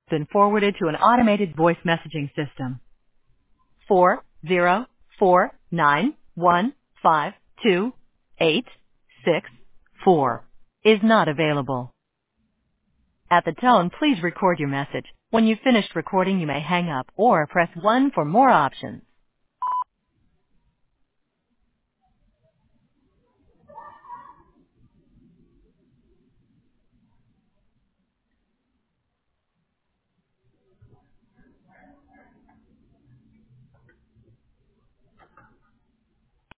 Been forwarded to an automated voice messaging system. 404915286 is not available. At the tone, please record your message. When you've finished recording, you may hang up or press 1 for more options.